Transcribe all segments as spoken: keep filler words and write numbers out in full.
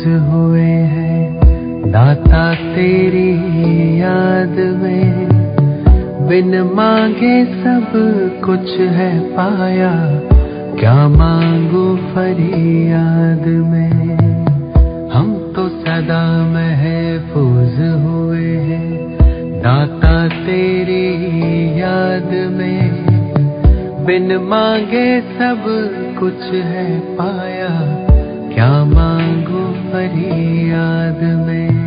हुए हैं दाता तेरी याद में, बिन मांगे सब कुछ है पाया, क्या मांगू फरियाद में। हम तो सदा महफूज हुए हैं दाता तेरी याद में, बिन मांगे सब कुछ है पाया, क्या मांगू फरियाद में।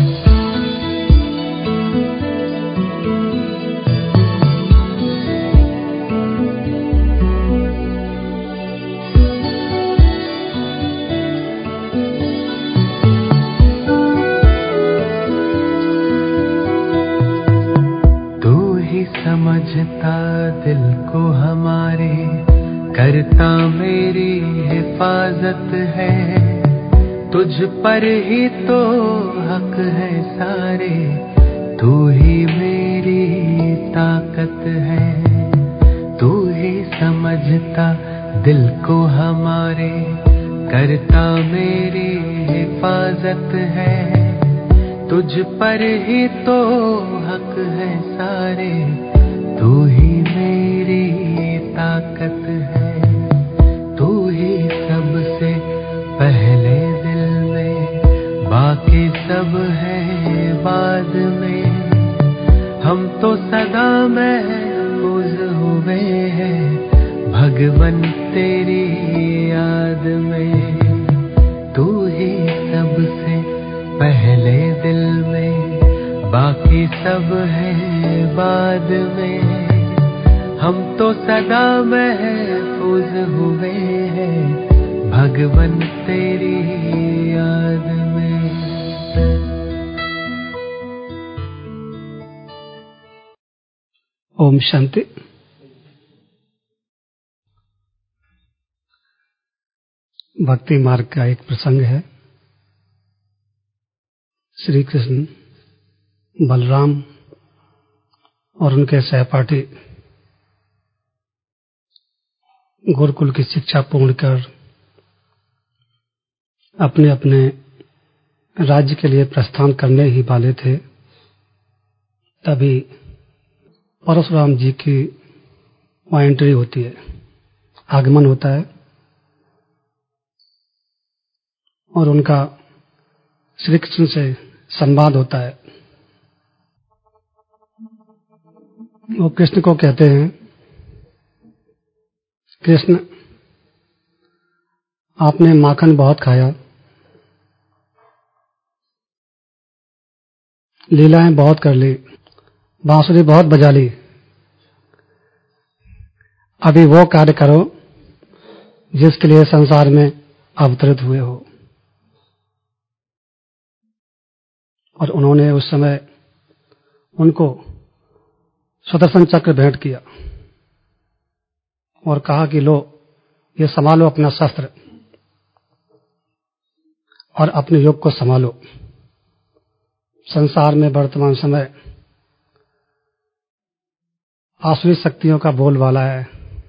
तू ही समझता दिल को हमारे, करता मेरी हिफाजत है, तुझ पर ही तो हक है सारे, तू ही मेरी ताकत है। तू ही समझता दिल को हमारे, करता मेरी हिफाजत है, तुझ पर ही तो हक है सारे, तू ही मेरी ताकत है। तू ही सबसे पहले दिल में, बाकी सब है बाद में। हम तो सदा महफूज हुए हैं भगवन तेरी याद में। तू ही सबसे पहले दिल में, बाकी सब है बाद में। हम तो सदा महफूज हुए हैं भगवन तेरी याद में। ओम शांति। भक्ति मार्ग का एक प्रसंग है। श्री कृष्ण बलराम और उनके सहपाठी गुरुकुल की शिक्षा पूर्ण कर अपने अपने राज्य के लिए प्रस्थान करने ही वाले थे, तभी परशुराम जी की वहाँ एंट्री होती है, आगमन होता है और उनका श्री कृष्ण से संवाद होता है। वो कृष्ण को कहते हैं, कृष्ण आपने माखन बहुत खाया, लीलाएं बहुत कर ली, बांसुरी बहुत बजा ली, अभी वो कार्य करो जिसके लिए संसार में अवतरित हुए हो। और उन्होंने उस समय उनको सुदर्शन चक्र भेंट किया और कहा कि लो ये संभालो अपना शस्त्र और अपने योग को संभालो। संसार में वर्तमान समय आसुरी शक्तियों का बोलबाला है,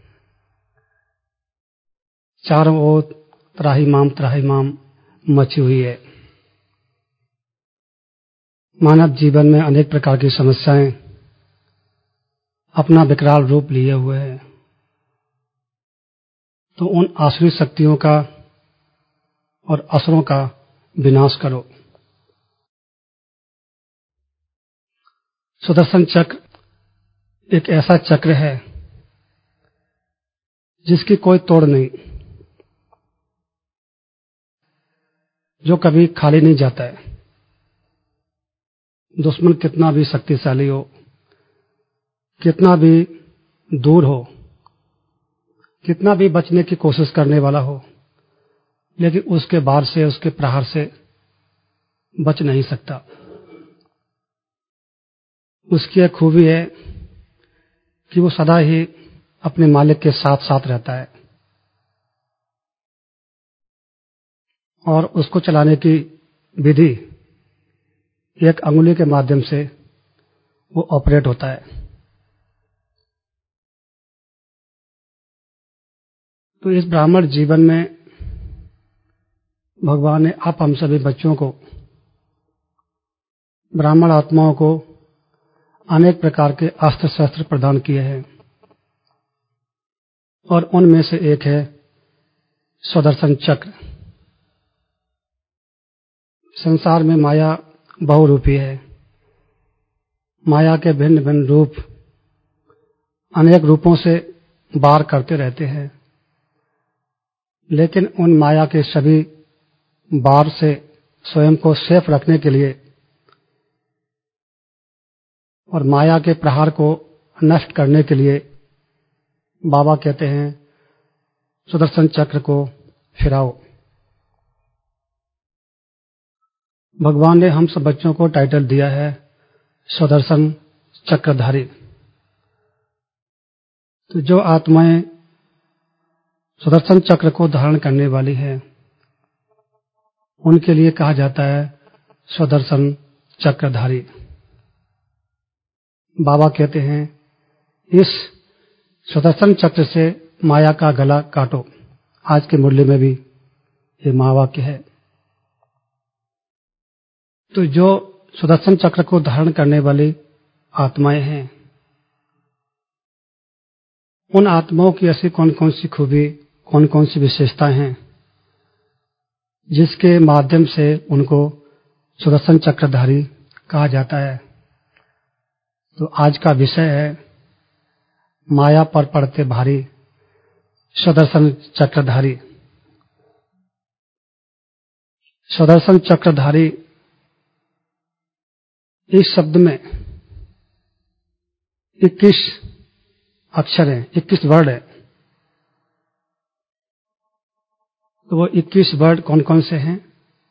चारों ओर त्राही माम त्राही माम मची हुई है। मानव जीवन में अनेक प्रकार की समस्याएं अपना विकराल रूप लिए हुए हैं, तो उन आसुरी शक्तियों का और असुरों का विनाश करो। सुदर्शन चक्र एक ऐसा चक्र है जिसकी कोई तोड़ नहीं, जो कभी खाली नहीं जाता है। दुश्मन कितना भी शक्तिशाली हो, कितना भी दूर हो, कितना भी बचने की कोशिश करने वाला हो, लेकिन उसके वार से, उसके प्रहार से बच नहीं सकता। उसकी एक खूबी है कि वो सदा ही अपने मालिक के साथ साथ रहता है और उसको चलाने की विधि एक अंगुली के माध्यम से वो ऑपरेट होता है। तो इस ब्राह्मण जीवन में भगवान ने आप हम सभी बच्चों को, ब्राह्मण आत्माओं को अनेक प्रकार के अस्त्र शस्त्र प्रदान किए हैं और उनमें से एक है सुदर्शन चक्र। संसार में माया बहुरूपी है। माया के भिन्न भिन्न रूप अनेक रूपों से वार करते रहते हैं, लेकिन उन माया के सभी वार से स्वयं को सेफ रखने के लिए और माया के प्रहार को नष्ट करने के लिए बाबा कहते हैं सुदर्शन चक्र को फिराओ। भगवान ने हम सब बच्चों को टाइटल दिया है सुदर्शन चक्रधारी। तो जो आत्माएं सुदर्शन चक्र को धारण करने वाली है उनके लिए कहा जाता है सुदर्शन चक्रधारी। बाबा कहते हैं इस सुदर्शन चक्र से माया का गला काटो। आज के मुरली में भी ये महावाक्य है। तो जो सुदर्शन चक्र को धारण करने वाली आत्माएं हैं, उन आत्माओं की ऐसी कौन कौन सी खूबी, कौन कौन सी विशेषताएं हैं जिसके माध्यम से उनको सुदर्शन चक्रधारी कहा जाता है। तो आज का विषय है माया पर पड़ते भारी सुदर्शन चक्रधारी। सुदर्शन चक्रधारी इस शब्द में इक्कीस अक्षर हैं, इक्कीस वर्ड है। तो वो इक्कीस वर्ड कौन कौन से हैं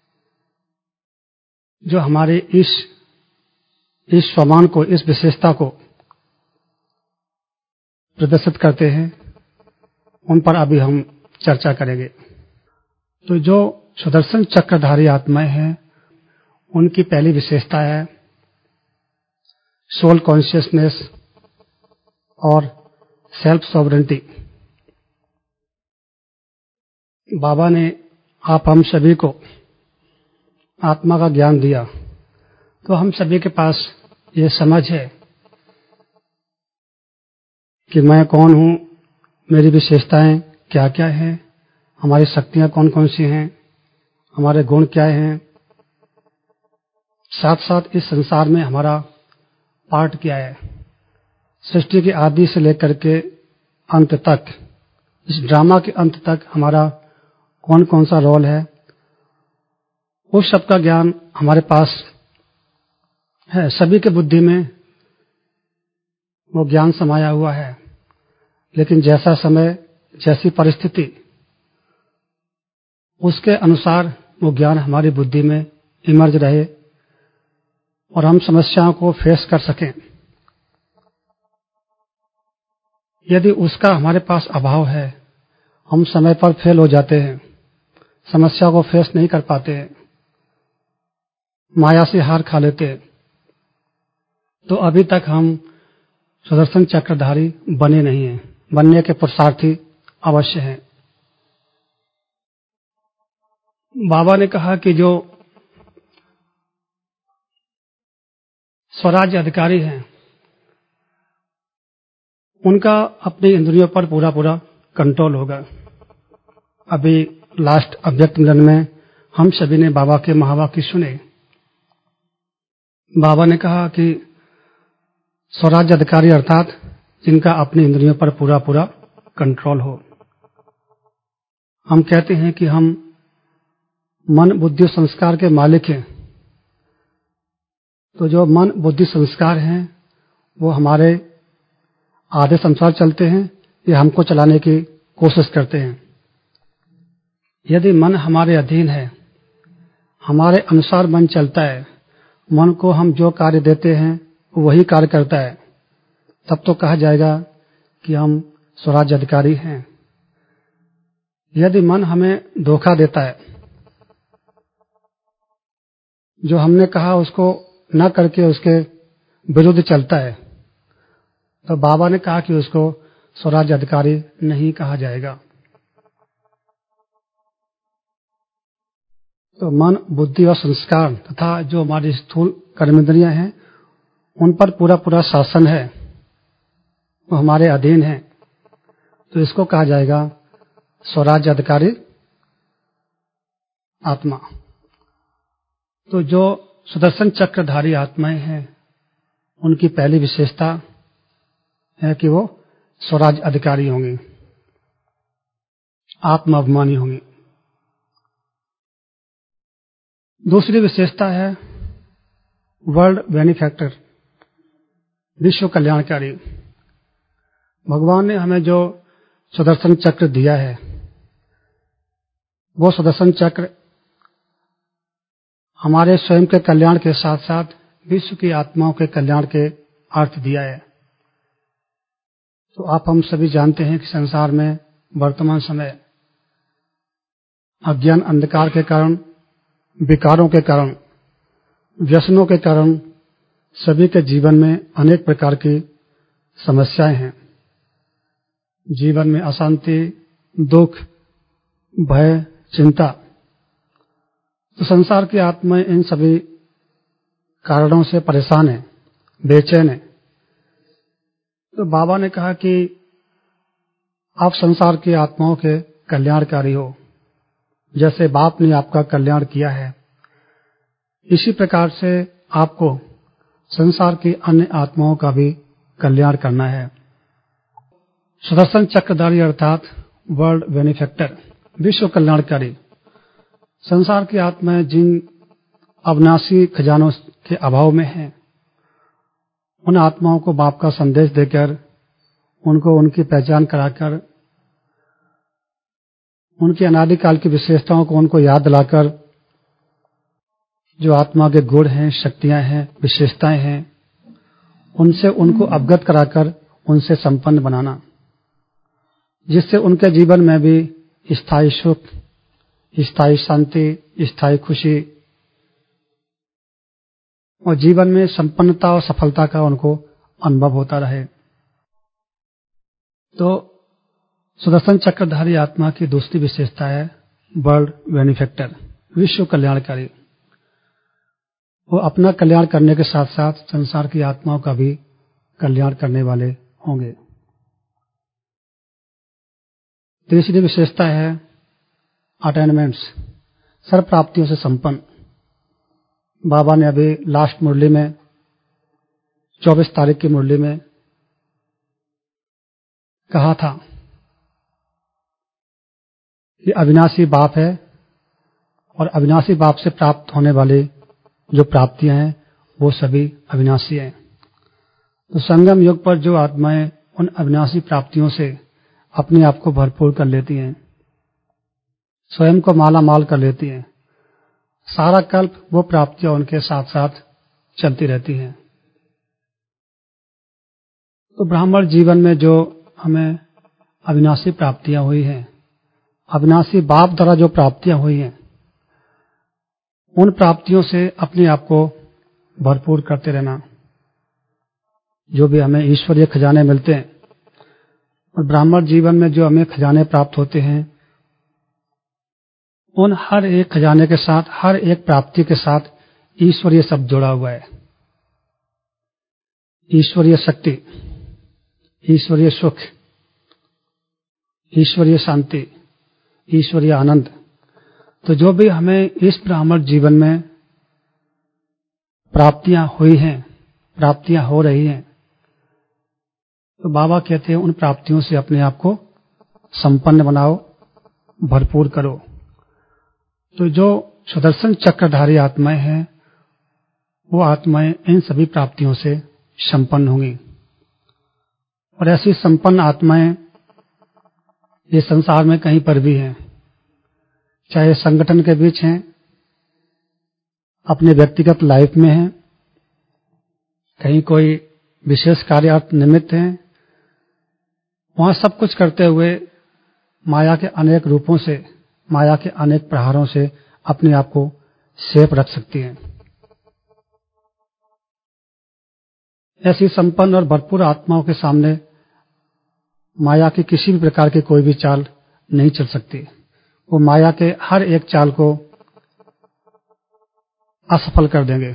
जो हमारे इस इस स्वमान को, इस विशेषता को प्रदर्शित करते हैं, उन पर अभी हम चर्चा करेंगे। तो जो सुदर्शन चक्रधारी आत्माएं हैं उनकी पहली विशेषता है सोल कॉन्शियसनेस और सेल्फ सॉवरेंटी। बाबा ने आप हम सभी को आत्मा का ज्ञान दिया, तो हम सभी के पास ये समझ है कि मैं कौन हूं, मेरी विशेषताएं क्या क्या हैं, हमारी शक्तियां कौन कौन सी हैं, हमारे गुण क्या हैं, साथ साथ इस संसार में हमारा पार्ट क्या है। सृष्टि के आदि से लेकर के अंत तक, इस ड्रामा के अंत तक हमारा कौन कौन सा रोल है, उस सब का ज्ञान हमारे पास है। सभी के बुद्धि में वो ज्ञान समाया हुआ है, लेकिन जैसा समय, जैसी परिस्थिति, उसके अनुसार वो ज्ञान हमारी बुद्धि में इमर्ज रहे और हम समस्याओं को फेस कर सकें। यदि उसका हमारे पास अभाव है, हम समय पर फेल हो जाते हैं, समस्या को फेस नहीं कर पाते हैं, माया से हार खा लेते हैं, तो अभी तक हम सुदर्शन चक्रधारी बने नहीं हैं। बनने के पुरुषार्थी अवश्य हैं। बाबा ने कहा कि जो स्वराज्य अधिकारी हैं उनका अपनी इंद्रियों पर पूरा पूरा कंट्रोल होगा। अभी लास्ट अव्यक्त मिलन में हम सभी ने बाबा के महावाक्य सुने। बाबा ने कहा कि स्वराज्य अधिकारी अर्थात जिनका अपनी इंद्रियों पर पूरा पूरा कंट्रोल हो। हम कहते हैं कि हम मन बुद्धि संस्कार के मालिक हैं। तो जो मन बुद्धि संस्कार हैं वो हमारे आदेश अनुसार चलते हैं या हमको चलाने की कोशिश करते हैं। यदि मन हमारे अधीन है, हमारे अनुसार मन चलता है, मन को हम जो कार्य देते हैं वही कार्य करता है, तब तो कहा जाएगा कि हम स्वराज्य अधिकारी हैं। यदि मन हमें धोखा देता है, जो हमने कहा उसको न करके उसके विरुद्ध चलता है, तो बाबा ने कहा कि उसको स्वराज्य अधिकारी नहीं कहा जाएगा। तो मन, बुद्धि और संस्कार तथा जो हमारी स्थूल कर्मेंद्रियां हैं उन पर पूरा पूरा शासन है, वो हमारे अधीन है। तो इसको कहा जाएगा स्वराज्य अधिकारी आत्मा। तो जो सुदर्शन चक्रधारी आत्माएं हैं उनकी पहली विशेषता है कि वो स्वराज्य अधिकारी होंगी, आत्माभिमानी होंगी। दूसरी विशेषता है वर्ल्ड बेनिफैक्टर, विश्व कल्याणकारी। भगवान ने हमें जो सुदर्शन चक्र दिया है वो सुदर्शन चक्र हमारे स्वयं के कल्याण के साथ साथ विश्व की आत्माओं के कल्याण के अर्थ दिया है। तो आप हम सभी जानते हैं कि संसार में वर्तमान समय अज्ञान अंधकार के कारण, विकारों के कारण, व्यसनों के कारण सभी के जीवन में अनेक प्रकार की समस्याएं हैं। जीवन में अशांति, दुख, भय, चिंता। तो संसार की आत्माएं इन सभी कारणों से परेशान है, बेचैन है। तो बाबा ने कहा कि आप संसार की आत्माओं के कल्याणकारी हो। जैसे बाप ने आपका कल्याण किया है, इसी प्रकार से आपको संसार की अन्य आत्माओं का भी कल्याण करना है। सुदर्शन चक्रधारी अर्थात वर्ल्ड बेनिफैक्टर, विश्व कल्याणकारी। संसार की आत्माएं जिन अविनाशी खजानों के अभाव में हैं, उन आत्माओं को बाप का संदेश देकर, उनको उनकी पहचान कराकर, उनकी अनादिकाल की विशेषताओं को उनको याद दिलाकर, जो आत्मा के गुण हैं, शक्तियां हैं, विशेषताएं हैं, उनसे उनको अवगत कराकर उनसे संपन्न बनाना, जिससे उनके जीवन में भी स्थायी सुख, स्थायी शांति, स्थायी खुशी और जीवन में संपन्नता और सफलता का उनको अनुभव होता रहे। तो सुदर्शन चक्रधारी आत्मा की दूसरी विशेषता है वर्ल्ड बेनिफैक्टर, विश्व कल्याणकारी। वो अपना कल्याण करने के साथ साथ संसार की आत्माओं का भी कल्याण करने वाले होंगे। तीसरी विशेषता है अटेनमेंट्स, सर्व प्राप्तियों से संपन्न। बाबा ने अभी लास्ट मुरली में, चौबीस तारीख की मुरली में कहा था कि अविनाशी बाप है और अविनाशी बाप से प्राप्त होने वाली जो प्राप्तियां हैं वो सभी अविनाशी हैं। तो संगम युग पर जो आत्माएं उन अविनाशी प्राप्तियों से अपने आप को भरपूर कर लेती हैं, स्वयं को माला माल कर लेती हैं, सारा कल्प वो प्राप्तियां उनके साथ साथ चलती रहती हैं। तो ब्राह्मण जीवन में जो हमें अविनाशी प्राप्तियां हुई हैं, अविनाशी बाप द्वारा जो प्राप्तियां हुई हैं, उन प्राप्तियों से अपने आप को भरपूर करते रहना। जो भी हमें ईश्वरीय खजाने मिलते हैं और ब्राह्मण जीवन में जो हमें खजाने प्राप्त होते हैं, उन हर एक खजाने के साथ, हर एक प्राप्ति के साथ ईश्वरीय शब्द जुड़ा हुआ है। ईश्वरीय शक्ति, ईश्वरीय सुख, ईश्वरीय शांति, ईश्वरीय आनंद। तो जो भी हमें इस ब्राह्मण जीवन में प्राप्तियां हुई हैं, प्राप्तियां हो रही हैं, तो बाबा कहते हैं उन प्राप्तियों से अपने आप को संपन्न बनाओ, भरपूर करो। तो जो सुदर्शन चक्रधारी आत्माएं हैं, वो आत्माएं इन सभी प्राप्तियों से संपन्न होंगी। और ऐसी संपन्न आत्माएं ये संसार में कहीं पर भी हैं, चाहे संगठन के बीच हैं, अपने व्यक्तिगत लाइफ में हैं, कहीं कोई विशेष कार्यार्थ निमित्त हैं, वहां सब कुछ करते हुए माया के अनेक रूपों से, माया के अनेक प्रहारों से अपने आप को सेफ रख सकती हैं। ऐसी संपन्न और भरपूर आत्माओं के सामने माया की किसी भी प्रकार की कोई भी चाल नहीं चल सकती। वो माया के हर एक चाल को असफल कर देंगे।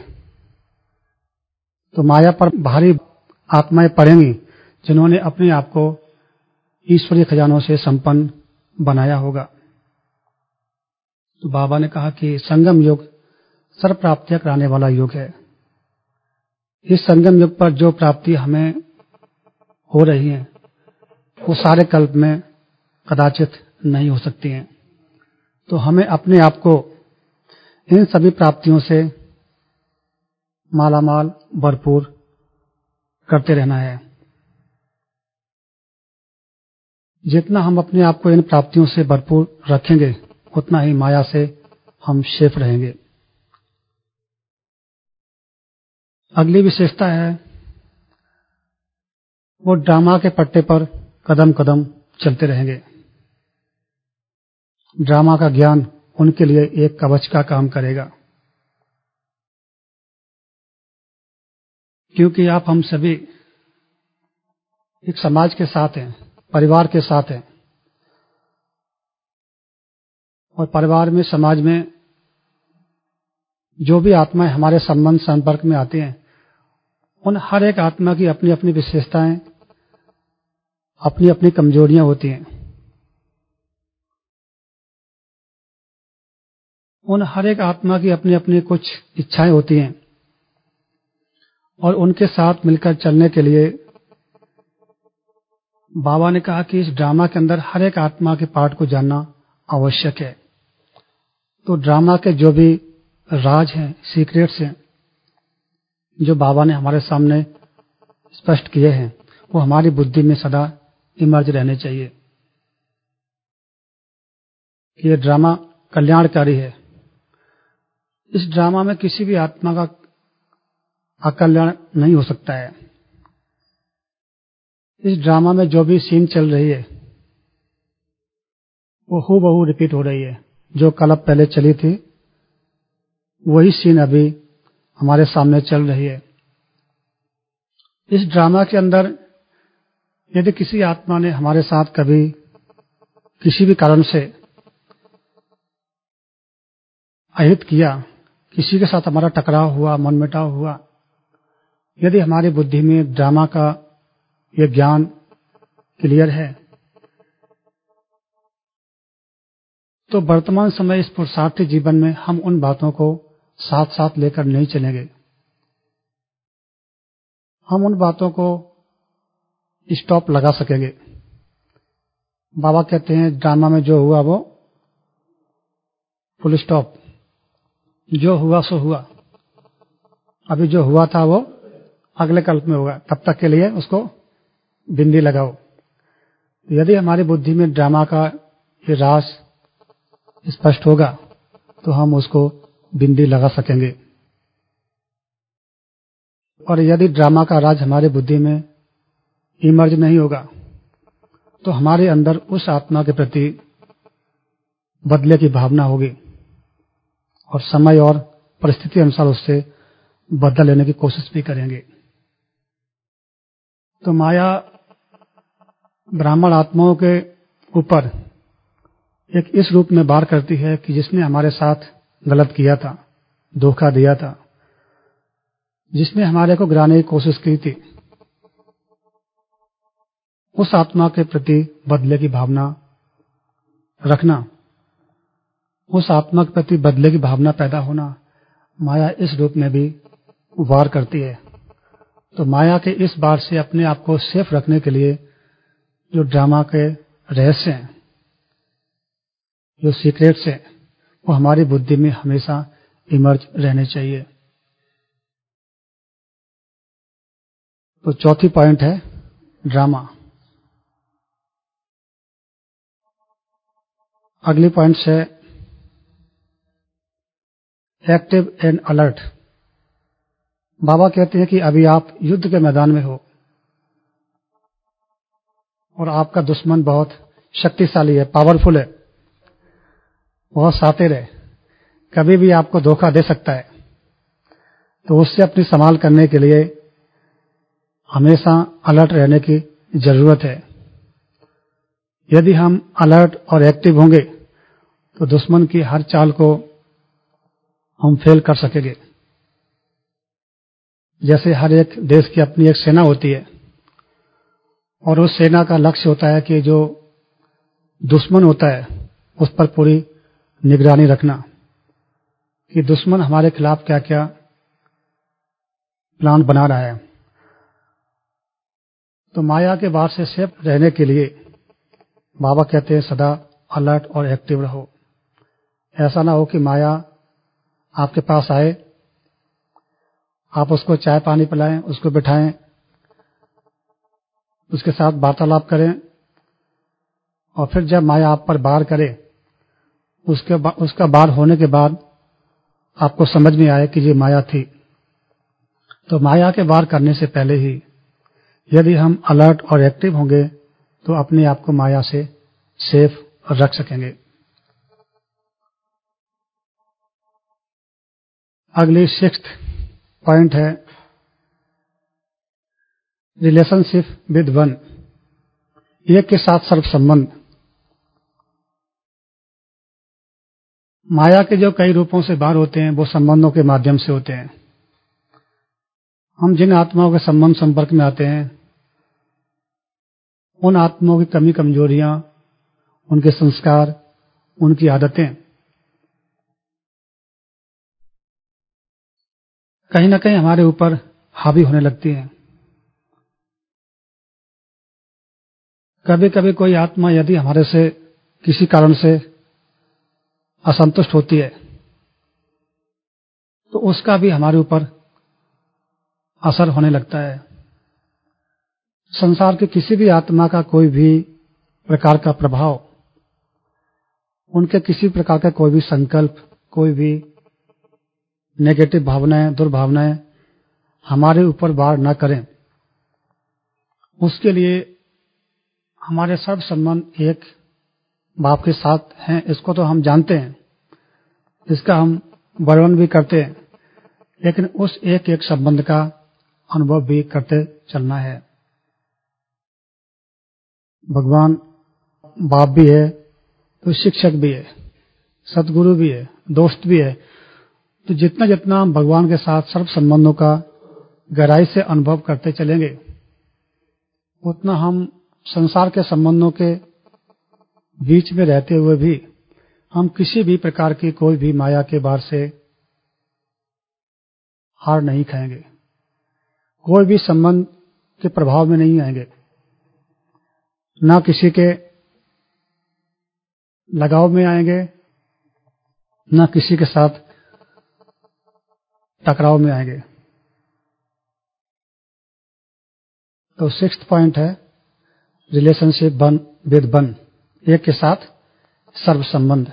तो माया पर भारी आत्माएं पड़ेंगी जिन्होंने अपने आप को ईश्वरीय खजानों से संपन्न बनाया होगा। तो बाबा ने कहा कि संगम युग सर्व प्राप्तियां कराने वाला युग है। इस संगम युग पर जो प्राप्ति हमें हो रही है वो सारे कल्प में कदाचित नहीं हो सकती हैं। तो हमें अपने आप को इन सभी प्राप्तियों से मालामाल भरपूर करते रहना है। जितना हम अपने आप को इन प्राप्तियों से भरपूर रखेंगे उतना ही माया से हम सेफ रहेंगे। अगली विशेषता है वो ड्रामा के पट्टे पर कदम कदम चलते रहेंगे। ड्रामा का ज्ञान उनके लिए एक कवच का काम करेगा, क्योंकि आप हम सभी एक समाज के साथ हैं, परिवार के साथ हैं, और परिवार में समाज में जो भी आत्माएं हमारे संबंध संपर्क में आती हैं उन हर एक आत्मा की अपनी अपनी विशेषताएं, अपनी अपनी कमजोरियां होती हैं। उन हर एक आत्मा की अपनी अपनी कुछ इच्छाएं होती हैं और उनके साथ मिलकर चलने के लिए बाबा ने कहा कि इस ड्रामा के अंदर हर एक आत्मा के पार्ट को जानना आवश्यक है। तो ड्रामा के जो भी राज हैं, सीक्रेट्स हैं, जो बाबा ने हमारे सामने स्पष्ट किए हैं, वो हमारी बुद्धि में सदा इमर्ज रहने चाहिए। ये ड्रामा कल्याणकारी है। इस ड्रामा में किसी भी आत्मा का अकल्याण नहीं हो सकता है। इस ड्रामा में जो भी सीन चल रही है वो हूबहू रिपीट हो रही है। जो कल पहले चली थी वही सीन अभी हमारे सामने चल रही है। इस ड्रामा के अंदर यदि किसी आत्मा ने हमारे साथ कभी किसी भी कारण से अहित किया, किसी के साथ हमारा टकराव हुआ, मनमुटाव हुआ, यदि हमारी बुद्धि में ड्रामा का ये ज्ञान क्लियर है तो वर्तमान समय इस पुरुषार्थी जीवन में हम उन बातों को साथ साथ लेकर नहीं चलेंगे। हम उन बातों को स्टॉप लगा सकेंगे। बाबा कहते हैं ड्रामा में जो हुआ वो फुल स्टॉप, जो हुआ सो हुआ। अभी जो हुआ था वो अगले कल्प में होगा, तब तक के लिए उसको बिंदी लगाओ। यदि हमारी बुद्धि में ड्रामा का ये राज स्पष्ट होगा तो हम उसको बिंदी लगा सकेंगे। और यदि ड्रामा का राज हमारी बुद्धि में इमर्ज नहीं होगा तो हमारे अंदर उस आत्मा के प्रति बदले की भावना होगी और समय और परिस्थिति अनुसार उससे बदला लेने की कोशिश भी करेंगे। तो माया ब्राह्मण आत्माओं के ऊपर एक इस रूप में वार करती है कि जिसने हमारे साथ गलत किया था, धोखा दिया था, जिसने हमारे को गिराने की कोशिश की थी, उस आत्मा के प्रति बदले की भावना रखना, उस आत्मा के प्रति बदले की भावना पैदा होना, माया इस रूप में भी वार करती है। तो माया के इस वार से अपने आप को सेफ रखने के लिए जो ड्रामा के रहस्य हैं, जो सीक्रेट्स हैं, वो हमारी बुद्धि में हमेशा इमर्ज रहने चाहिए। तो चौथी पॉइंट है ड्रामा। अगली पॉइंट है एक्टिव एंड अलर्ट। बाबा कहते हैं कि अभी आप युद्ध के मैदान में हो और आपका दुश्मन बहुत शक्तिशाली है, पावरफुल है, बहुत शातिर है, कभी भी आपको धोखा दे सकता है। तो उससे अपनी संभाल करने के लिए हमेशा अलर्ट रहने की जरूरत है। यदि हम अलर्ट और एक्टिव होंगे तो दुश्मन की हर चाल को हम फेल कर सकेंगे। जैसे हर एक देश की अपनी एक सेना होती है और उस सेना का लक्ष्य होता है कि जो दुश्मन होता है उस पर पूरी निगरानी रखना कि दुश्मन हमारे खिलाफ क्या क्या प्लान बना रहा है। तो माया के वार से सेफ रहने के लिए बाबा कहते हैं सदा अलर्ट और एक्टिव रहो। ऐसा ना हो कि माया आपके पास आए, आप उसको चाय पानी पिलाएं, उसको बिठाएं, उसके साथ वार्तालाप करें और फिर जब माया आप पर वार करे उसके बा, उसका वार होने के बाद आपको समझ में आए कि ये माया थी। तो माया के वार करने से पहले ही यदि हम अलर्ट और एक्टिव होंगे तो अपने आप को माया से सेफ रख सकेंगे। अगली सिक्स्थ पॉइंट है रिलेशनशिप विद वन, एक के साथ सर्व संबंध। माया के जो कई रूपों से बाहर होते हैं वो संबंधों के माध्यम से होते हैं। हम जिन आत्माओं के संबंध संपर्क में आते हैं उन आत्माओं की कमी कमजोरियां, उनके संस्कार, उनकी आदतें कहीं ना कहीं हमारे ऊपर हावी होने लगती हैं। कभी कभी कोई आत्मा यदि हमारे से किसी कारण से असंतुष्ट होती है तो उसका भी हमारे ऊपर असर होने लगता है। संसार की किसी भी आत्मा का कोई भी प्रकार का प्रभाव, उनके किसी प्रकार का कोई भी संकल्प, कोई भी नेगेटिव भावनाएं, दुर्भावनाएं हमारे ऊपर वार न करें, उसके लिए हमारे सर्व संबंध एक बाप के साथ हैं। इसको तो हम जानते हैं, इसका हम वर्णन भी करते हैं, लेकिन उस एक एक संबंध का अनुभव भी करते चलना है। भगवान बाप भी है तो शिक्षक भी है, सतगुरु भी है, दोस्त भी है। तो जितना जितना हम भगवान के साथ सर्व संबंधों का गहराई से अनुभव करते चलेंगे उतना हम संसार के संबंधों के बीच में रहते हुए भी हम किसी भी प्रकार की कोई भी माया के वार से हार नहीं खाएंगे, कोई भी संबंध के प्रभाव में नहीं आएंगे, ना किसी के लगाव में आएंगे, ना किसी के साथ टकराव में आएंगे। तो सिक्स्थ पॉइंट है रिलेशनशिप वन विद वन, एक के साथ सर्व संबंध।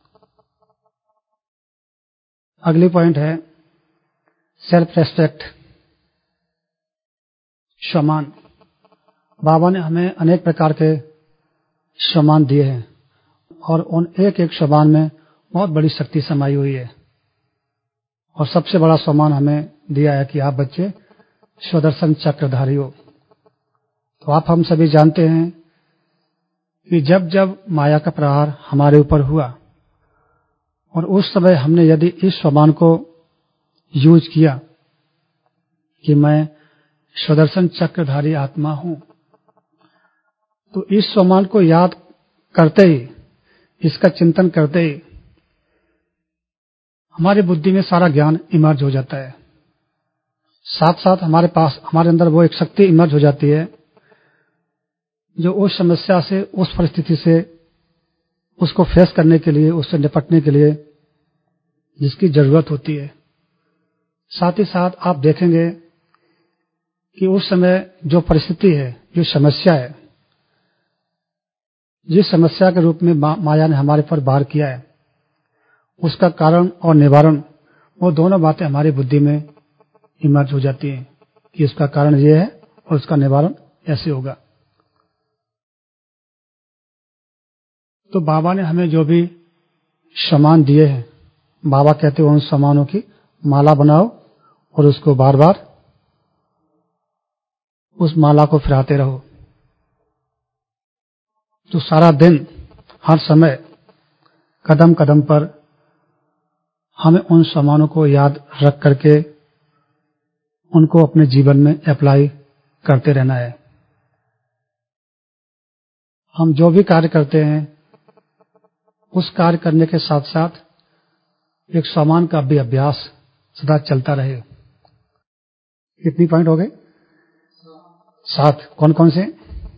अगली पॉइंट है सेल्फ रेस्पेक्ट, सम्मान। बाबा ने हमें अनेक प्रकार के सम्मान दिए हैं और उन एक एक सम्मान में बहुत बड़ी शक्ति समाई हुई है। और सबसे बड़ा सम्मान हमें दिया है कि आप बच्चे स्वदर्शन चक्रधारी हो। तो आप हम सभी जानते हैं कि जब जब माया का प्रहार हमारे ऊपर हुआ और उस समय हमने यदि इस सम्मान को यूज किया कि मैं स्वदर्शन चक्रधारी आत्मा हूं, तो इस सम्मान को याद करते ही, इसका चिंतन करते ही हमारी बुद्धि में सारा ज्ञान इमर्ज हो जाता है। साथ साथ हमारे पास हमारे अंदर वो एक शक्ति इमर्ज हो जाती है जो उस समस्या से, उस परिस्थिति से, उसको फेस करने के लिए, उससे निपटने के लिए जिसकी जरूरत होती है। साथ ही साथ आप देखेंगे कि उस समय जो परिस्थिति है, जो समस्या है, जिस समस्या के रूप में मा, माया ने हमारे पर वार किया है, उसका कारण और निवारण, वो दोनों बातें हमारी बुद्धि में इमर्ज हो जाती हैं कि इसका कारण ये है और उसका निवारण ऐसे होगा। तो बाबा ने हमें जो भी सम्मान दिए हैं, बाबा कहते हैं उन सम्मानों की माला बनाओ और उसको बार बार उस माला को फिराते रहो। तो सारा दिन, हर समय, कदम कदम पर हमें उन सामानों को याद रख करके उनको अपने जीवन में अप्लाई करते रहना है। हम जो भी कार्य करते हैं उस कार्य करने के साथ साथ एक सामान का भी अभ्यास सदा चलता रहे। कितनी पॉइंट हो गए? सात। कौन कौन से?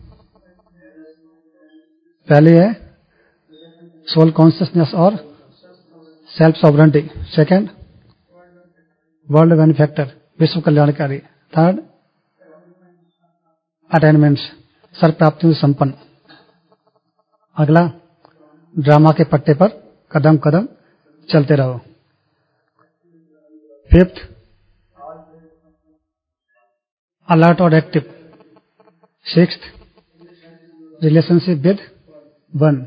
पहले है सोल कॉन्शियसनेस और self sovereignty. Second world benefactor, विश्व कल्याणकारी। थर्ड अटेनमेंट्स, सर्व प्राप्तियों से संपन्न। अगला ड्रामा के पट्टे पर कदम कदम चलते रहो। फिफ्थ अलर्ट और active. Sixth relationship with one.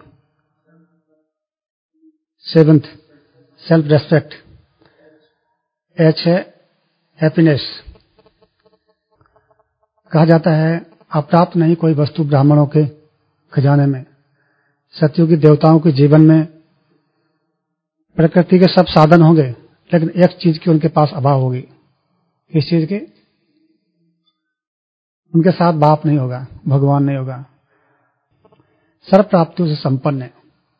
Seventh self respect. H है हैप्पीनेस। कहा जाता है अप्राप्त नहीं कोई वस्तु ब्राह्मणों के खजाने में। सत्युगी देवताओं के जीवन में प्रकृति के सब साधन होंगे लेकिन एक चीज की उनके पास अभाव होगी। किस चीज की? उनके साथ बाप नहीं होगा, भगवान नहीं होगा। सर्व प्राप्तियों से संपन्न है।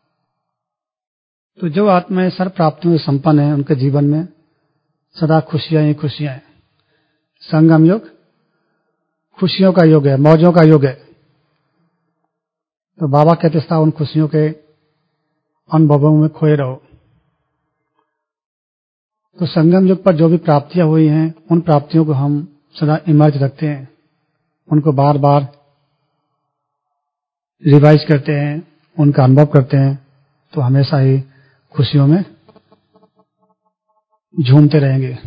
तो जो आत्माएं सर्व प्राप्तियों से संपन्न है उनके जीवन में सदा खुशियां ही खुशियां हैं। संगम युग खुशियों का युग है, मौजों का युग है। तो बाबा कहते था उन खुशियों के अनुभवों में खोए रहो। तो संगम युग पर जो भी प्राप्तियां हुई हैं उन प्राप्तियों को हम सदा इमर्ज रखते हैं, उनको बार बार रिवाइज करते हैं, उनका अनुभव करते हैं। तो हमेशा ही खुशियों में झूमते रहेंगे,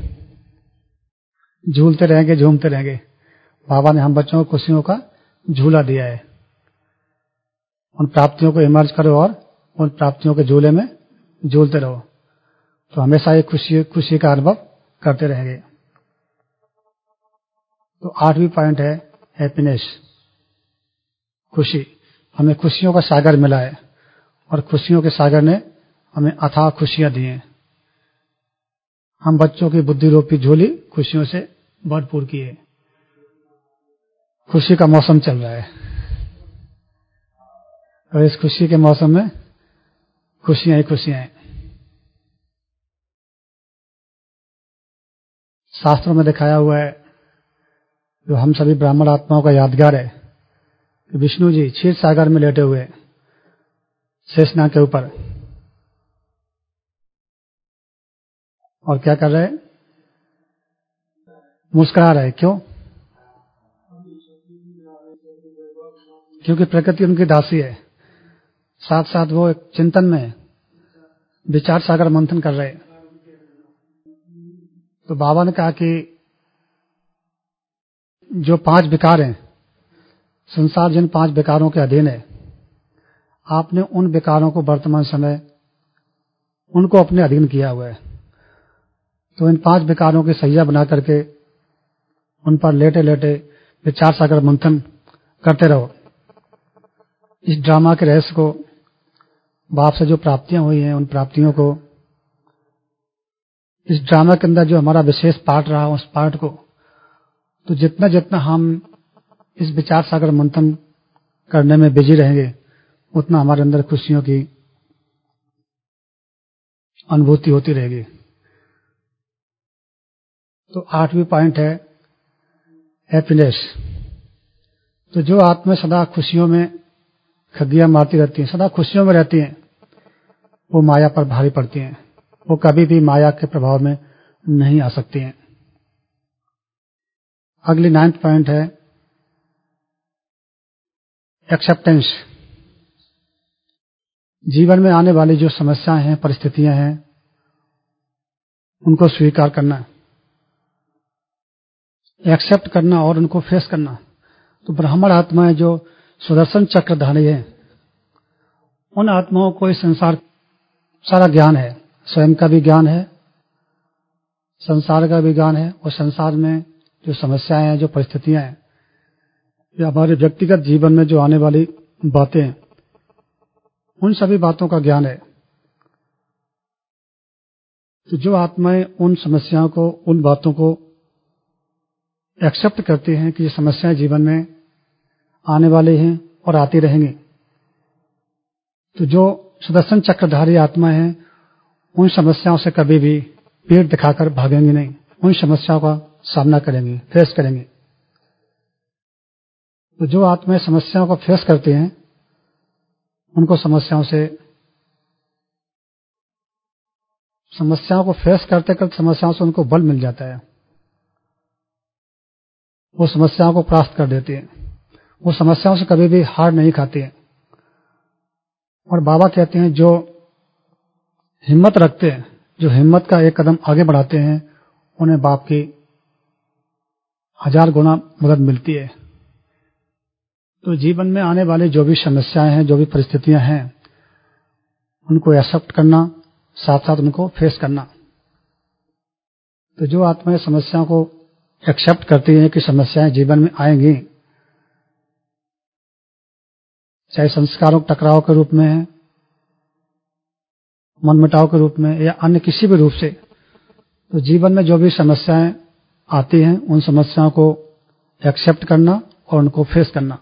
झूलते रहेंगे, झूमते रहेंगे। बाबा ने हम बच्चों को खुशियों का झूला दिया है। उन प्राप्तियों को इमर्ज करो और उन प्राप्तियों के झूले में झूलते रहो। तो हमेशा ये खुशी खुशी का अनुभव करते रहेंगे। तो आठवीं पॉइंट है हैप्पीनेस, खुशी। हमें खुशियों का सागर मिला है और खुशियों के सागर ने हमें अथाह खुशियां दी हैं। हम बच्चों की बुद्धि रूपी झोली खुशियों से भरपूर की है। खुशी का मौसम चल रहा है और इस खुशी के मौसम में खुशियां ही खुशियां हैं। शास्त्रों में दिखाया हुआ है, जो हम सभी ब्राह्मण आत्माओं का यादगार है, कि विष्णु जी क्षीर सागर में लेटे हुए शेषनाग के ऊपर और क्या कर रहे हैं? मुस्कुरा रहे। क्यों? क्योंकि प्रकृति उनकी दासी है। साथ साथ वो एक चिंतन में विचार सागर मंथन कर रहे। तो बाबा ने कहा कि जो पांच विकार हैं, संसार जिन पांच विकारों के अधीन है, आपने उन विकारों को वर्तमान समय उनको अपने अधीन किया हुआ है। तो इन पांच विकारों की सैया बना करके उन पर लेटे लेटे विचार सागर मंथन करते रहो। इस ड्रामा के रहस्य को, बाप से जो प्राप्तियां हुई हैं उन प्राप्तियों को, इस ड्रामा के अंदर जो हमारा विशेष पार्ट रहा उस पार्ट को, तो जितना जितना हम इस विचार सागर मंथन करने में बिजी रहेंगे उतना हमारे अंदर खुशियों की अनुभूति होती रहेगी। तो आठवीं पॉइंट है हैप्पीनेस। तो जो आत्मा सदा खुशियों में खगियां मारती रहती हैं, सदा खुशियों में रहती हैं, वो माया पर भारी पड़ती हैं। वो कभी भी माया के प्रभाव में नहीं आ सकती हैं। अगली नाइन्थ पॉइंट है एक्सेप्टेंस। जीवन में आने वाली जो समस्याएं हैं, परिस्थितियां हैं, उनको स्वीकार करना, एक्सेप्ट करना और उनको फेस करना। तो ब्राह्मण आत्माएं जो सुदर्शन चक्रधारी हैं, उन आत्माओं को इस संसार सारा ज्ञान है, स्वयं का भी ज्ञान है, संसार का भी ज्ञान है, और संसार में जो समस्याएं हैं, जो परिस्थितियां हैं, या हमारे व्यक्तिगत जीवन में जो आने वाली बातें हैं, उन सभी बातों का ज्ञान है। तो जो आत्माएं उन समस्याओं को, उन बातों को एक्सेप्ट करती हैं कि ये समस्याएं जीवन में आने वाली हैं और आती रहेंगी, तो जो सुदर्शन चक्रधारी आत्मा है उन समस्याओं से कभी भी पीठ दिखाकर भागेंगे नहीं, उन समस्याओं का सामना करेंगे, फेस करेंगे। तो जो आत्माएं समस्याओं को फेस करती हैं उनको समस्याओं से समस्याओं को फेस करते करते समस्याओं से उनको बल मिल जाता है, वो समस्याओं को परास्त कर देती है, वो समस्याओं से कभी भी हार नहीं खाती है। और बाबा कहते हैं जो हिम्मत रखते हैं, जो हिम्मत का एक कदम आगे बढ़ाते हैं, उन्हें बाप की हजार गुना मदद मिलती है। तो जीवन में आने वाली जो भी समस्याएं हैं, जो भी परिस्थितियां हैं, उनको एक्सेप्ट करना, साथ साथ उनको फेस करना। तो जो आत्माएं समस्याओं को एक्सेप्ट करती हैं कि समस्याएं जीवन में आएंगी, चाहे संस्कारों के टकराव के रूप में है, मनमुटाव के रूप में या अन्य किसी भी रूप से, तो जीवन में जो भी समस्याएं आती हैं उन समस्याओं को एक्सेप्ट करना और उनको फेस करना।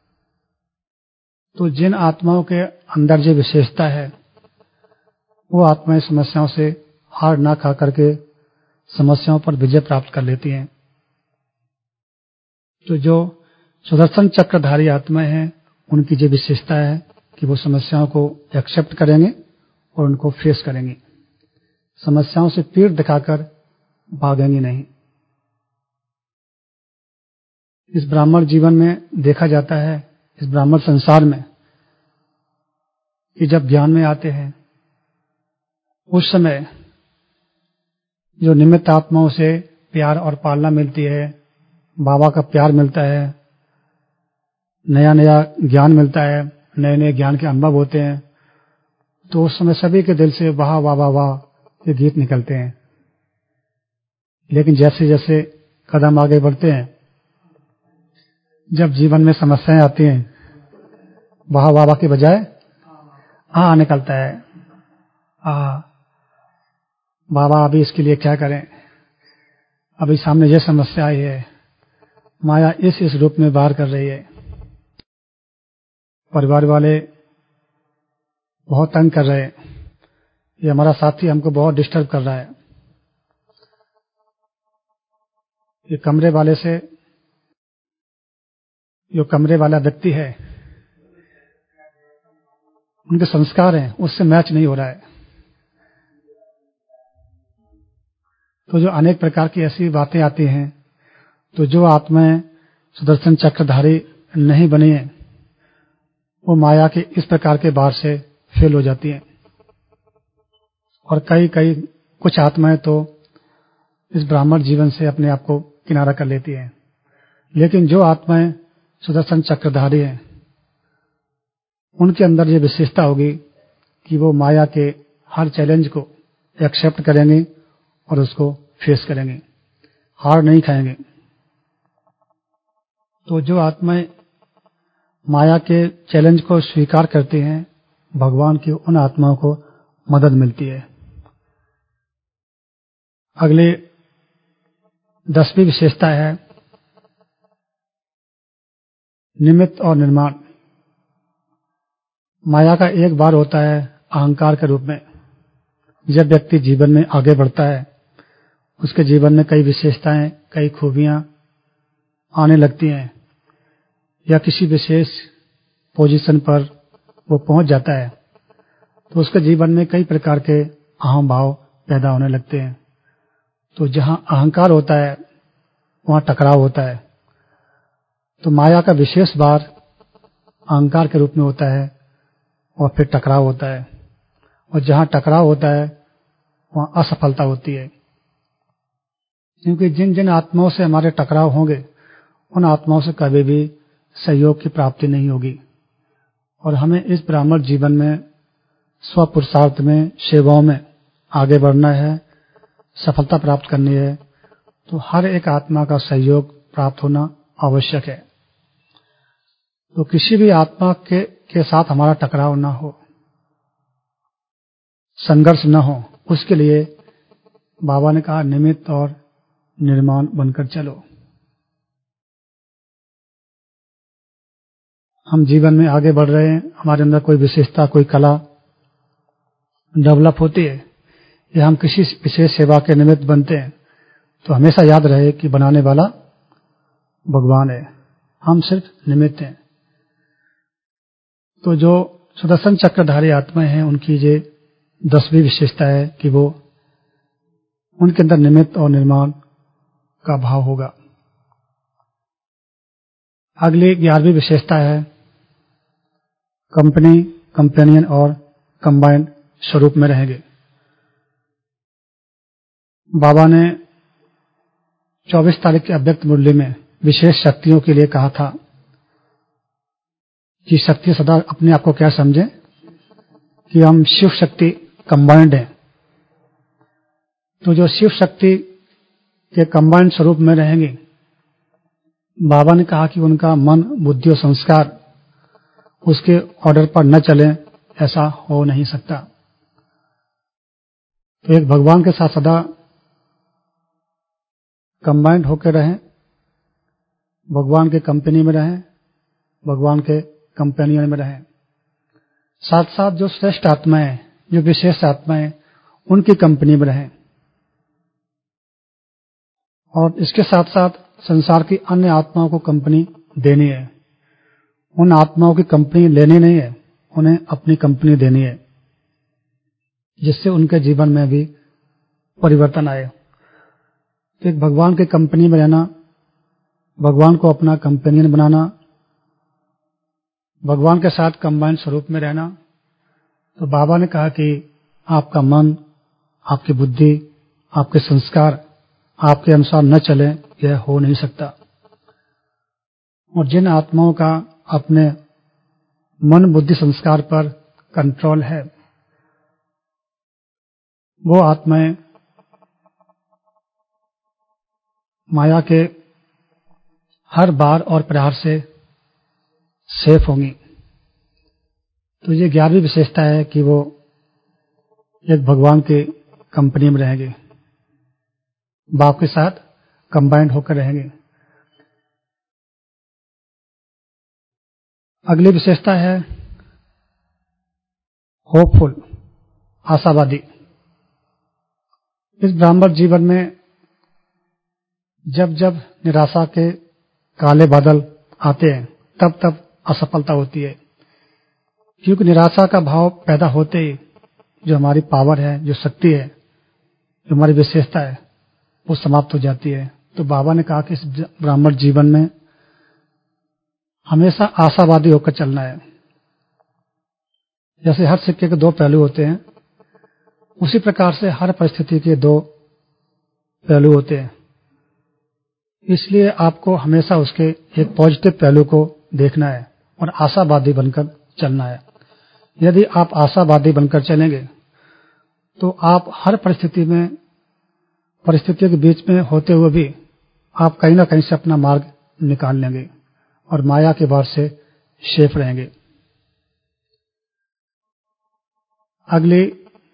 तो जिन आत्माओं के अंदर जो विशेषता है वो आत्माएं समस्याओं से हार ना खा करके समस्याओं पर विजय प्राप्त कर लेती हैं। तो जो सुदर्शन चक्रधारी आत्माएं हैं उनकी जो विशेषता है कि वो समस्याओं को एक्सेप्ट करेंगे और उनको फेस करेंगे, समस्याओं से पीठ दिखाकर भागेंगे नहीं। इस ब्राह्मण जीवन में देखा जाता है, इस ब्राह्मण संसार में, कि जब ज्ञान में आते हैं उस समय जो निमित्त आत्माओं से प्यार और पालना मिलती है, बाबा का प्यार मिलता है, नया नया ज्ञान मिलता है, नए नए ज्ञान के अनुभव होते हैं, तो उस समय सभी के दिल से वाह वाह वाह वाह ये गीत निकलते हैं। लेकिन जैसे जैसे कदम आगे बढ़ते हैं, जब जीवन में समस्याएं आती हैं, वाह वाह वाह के बजाय आ निकलता है, आ बाबा अभी इसके लिए क्या करें, अभी सामने ये समस्या आई है, माया इस इस रूप में बाहर कर रही है, परिवार वाले बहुत तंग कर रहे हैं, ये हमारा साथी हमको बहुत डिस्टर्ब कर रहा है, ये कमरे वाले से, जो कमरे वाला व्यक्ति है, उनके संस्कार हैं उससे मैच नहीं हो रहा है। तो जो अनेक प्रकार की ऐसी बातें आती हैं, तो जो आत्माएं सुदर्शन चक्रधारी नहीं बनी है वो माया के इस प्रकार के बार से फेल हो जाती हैं। और कई कई कुछ आत्माएं तो इस ब्राह्मण जीवन से अपने आप को किनारा कर लेती हैं। लेकिन जो आत्माएं सुदर्शन चक्रधारी हैं उनके अंदर ये विशेषता होगी कि वो माया के हर चैलेंज को एक्सेप्ट करेंगे और उसको फेस करेंगे, हार नहीं खाएंगे। तो जो आत्माएं माया के चैलेंज को स्वीकार करती हैं, भगवान की उन आत्माओं को मदद मिलती है। अगली दसवीं विशेषता है निमित्त और निर्माण। माया का एक बार होता है अहंकार के रूप में। जब व्यक्ति जीवन में आगे बढ़ता है, उसके जीवन में कई विशेषताएं, कई खूबियां आने लगती हैं, या किसी विशेष पोजीशन पर वो पहुंच जाता है, तो उसके जीवन में कई प्रकार के अहम भाव पैदा होने लगते हैं। तो जहां अहंकार होता है वहां टकराव होता है। तो माया का विशेष बार अहंकार के रूप में होता है और फिर टकराव होता है, और जहां टकराव होता है वहां असफलता होती है। क्योंकि जिन जिन आत्माओं से हमारे टकराव होंगे उन आत्माओं से कभी भी सहयोग की प्राप्ति नहीं होगी। और हमें इस ब्राह्मण जीवन में स्वपुरुषार्थ में, सेवाओं में आगे बढ़ना है, सफलता प्राप्त करनी है, तो हर एक आत्मा का सहयोग प्राप्त होना आवश्यक है। तो किसी भी आत्मा के, के साथ हमारा टकराव ना हो, संघर्ष न हो, उसके लिए बाबा ने कहा निमित्त और निर्माण बनकर चलो। हम जीवन में आगे बढ़ रहे हैं, हमारे अंदर कोई विशेषता, कोई कला डेवलप होती है या हम किसी विशेष सेवा के निमित्त बनते हैं, तो हमेशा याद रहे कि बनाने वाला भगवान है, हम सिर्फ निमित्त हैं। तो जो सुदर्शन चक्रधारी आत्माएं हैं, उनकी ये दसवीं विशेषता है कि वो उनके अंदर निमित्त और निर्माण का भाव होगा। अगली ग्यारहवीं विशेषता है कंपनी, कंपेनियन और कंबाइंड स्वरूप में रहेंगे। बाबा ने चौबीस तारीख की अव्यक्त मुरली में विशेष शक्तियों के लिए कहा था कि शक्ति सदा अपने आप को क्या समझें कि हम शिव शक्ति कंबाइंड हैं। तो जो शिव शक्ति के कंबाइंड स्वरूप में रहेंगे, बाबा ने कहा कि उनका मन, बुद्धि और संस्कार उसके ऑर्डर पर न चले, ऐसा हो नहीं सकता। तो एक भगवान के साथ सदा कंबाइंड होकर रहें, भगवान के कंपनी में रहें, भगवान के कंपेनियन में रहें। साथ साथ जो श्रेष्ठ आत्माएं, जो विशेष आत्माएं, उनकी कंपनी में रहें। और इसके साथ साथ संसार की अन्य आत्माओं को कंपनी देनी है। उन आत्माओं की कंपनी लेनी नहीं है, उन्हें अपनी कंपनी देनी है, जिससे उनके जीवन में भी परिवर्तन आए। तो एक भगवान के कंपनी में रहना, भगवान को अपना कंपेनियन बनाना, भगवान के साथ कंबाइंड स्वरूप में रहना। तो बाबा ने कहा कि आपका मन, आपकी बुद्धि, आपके संस्कार आपके अनुसार न चले, यह हो नहीं सकता। और जिन आत्माओं का अपने मन, बुद्धि, संस्कार पर कंट्रोल है, वो आत्माएं माया के हर बार और प्रहार से सेफ होंगी। तो ये ग्यारहवीं विशेषता है कि वो एक भगवान के कंपनी में रहेंगे, बाप के साथ कंबाइंड होकर रहेंगे। अगली विशेषता है होपफुल, आशावादी। इस ब्राह्मण जीवन में जब जब निराशा के काले बादल आते हैं, तब तब असफलता होती है, क्योंकि निराशा का भाव पैदा होते ही जो हमारी पावर है, जो शक्ति है, जो हमारी विशेषता है, वो समाप्त हो जाती है। तो बाबा ने कहा कि इस ब्राह्मण जीवन में हमेशा आशावादी होकर चलना है। जैसे हर सिक्के के दो पहलू होते हैं, उसी प्रकार से हर परिस्थिति के दो पहलू होते हैं। इसलिए आपको हमेशा उसके एक पॉजिटिव पहलू को देखना है और आशावादी बनकर चलना है। यदि आप आशावादी बनकर चलेंगे तो आप हर परिस्थिति में, परिस्थितियों के बीच में होते हुए भी आप कहीं ना कहीं से अपना मार्ग निकाल लेंगे और माया के बार से सेफ रहेंगे। अगली